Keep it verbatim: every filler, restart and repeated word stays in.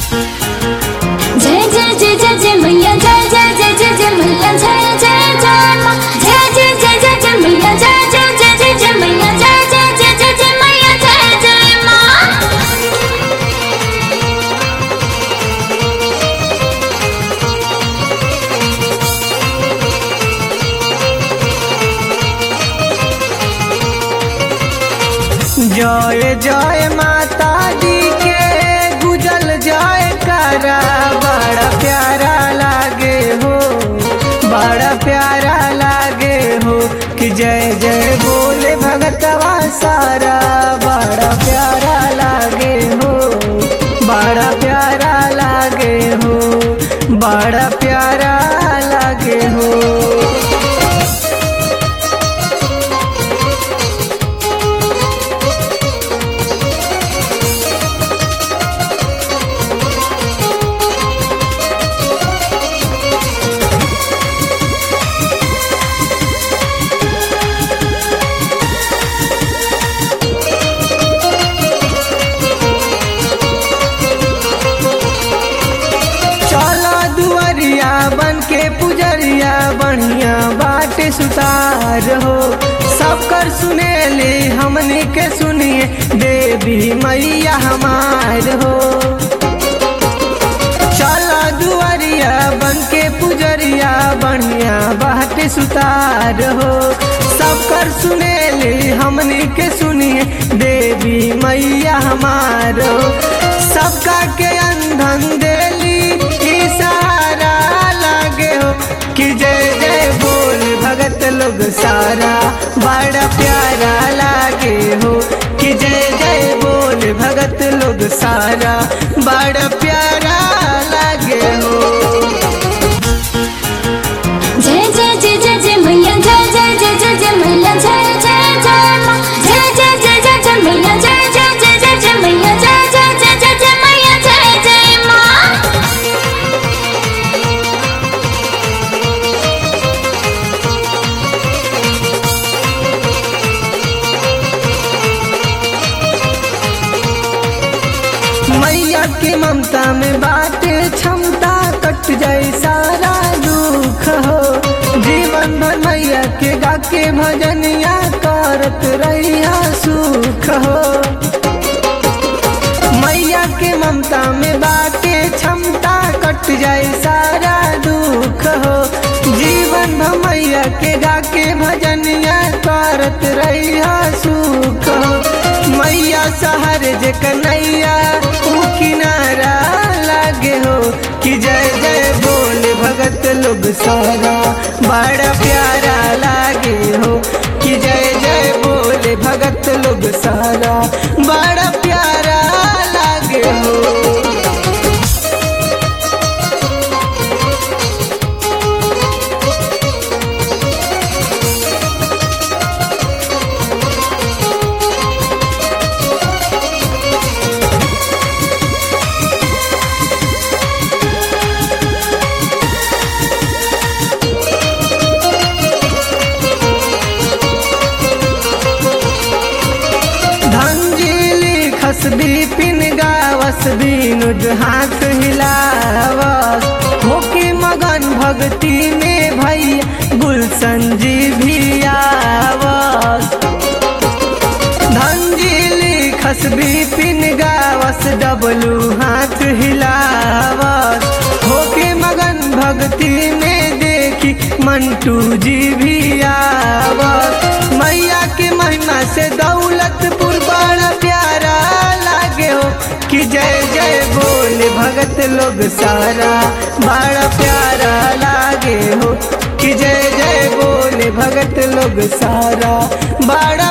जय जय जय जय जय मैया जय जय जय जय जय मैया जय जय जय माँ जय जय जय जय जय मैया जय जय जय जय जय मैया जय जय जय जय जय मैया जय जय माँ। जय जय माता दी के गुजल जय करा बड़ा प्यारा लागे हो, बड़ा प्यारा लागे हो कि जय जय बोले भगतवा सारा बड़ा प्यारा लागे हो, बड़ा प्यारा लागे हो, बड़ा प्यारा लागे हो। बन के पुजरिया बढ़िया बाटे सुतार हो, सबकर सुने ले हमने के सुनिए देवी मैया हमार हो। चला दुआरिया बन के पुजरिया बढ़िया बाटे सुतार हो, सबकर सुने ले हमने के सुनिए देवी मैया हमार हो। सबका के अंधन देली सहारा लागे हो कि जय जय बोल भगत लोग सारा बड़ा प्यारा लागे हो कि जय जय बोल भगत लोग सारा बड़ा प्यारा लागे हो। जय जय जय जय जय मैया जय जय जय जय जय मैया जय जय जय माँ जय जय जय जय जय मैया जय जय जय जय जय मैया जय जय जय जय जय मैया जय जय माँ। मैया की ममता में बाटे क्षमता कट जाए सारा दुख हो, जीवन भर मैया के गा के भजनिया करत रहिया सुख हो। मैया के ममता में बाटे क्षमता कट जाए सारा दुख हो, जीवन भर मैया के गा के भजनिया करत रहिया सुख हो। मैया शहर जे कन्हैया किनारा लागे हो कि जय जय बोल भगत लोग सारा बड़ा प्यारा लागे हो कि जय जय बोल भगत लोग सारा बड़ा प्यारा लागे हो। बिपिन गावस बिनुद हाथ हिलावस होके मगन भक्ति में भैया गुलशन जी भी आवस। धंजिली खस बिपिन गावस डबलू हाथ हिलावस होके मगन भक्ति में देखी मंटू जी भी आवस। मैया के महिमा से दौलतपुर बड़ा प्यारा लागे हो कि जय जय बोले भगत लोग सारा बड़ा प्यारा लागे हो कि जय जय बोले भगत लोग सारा बड़ा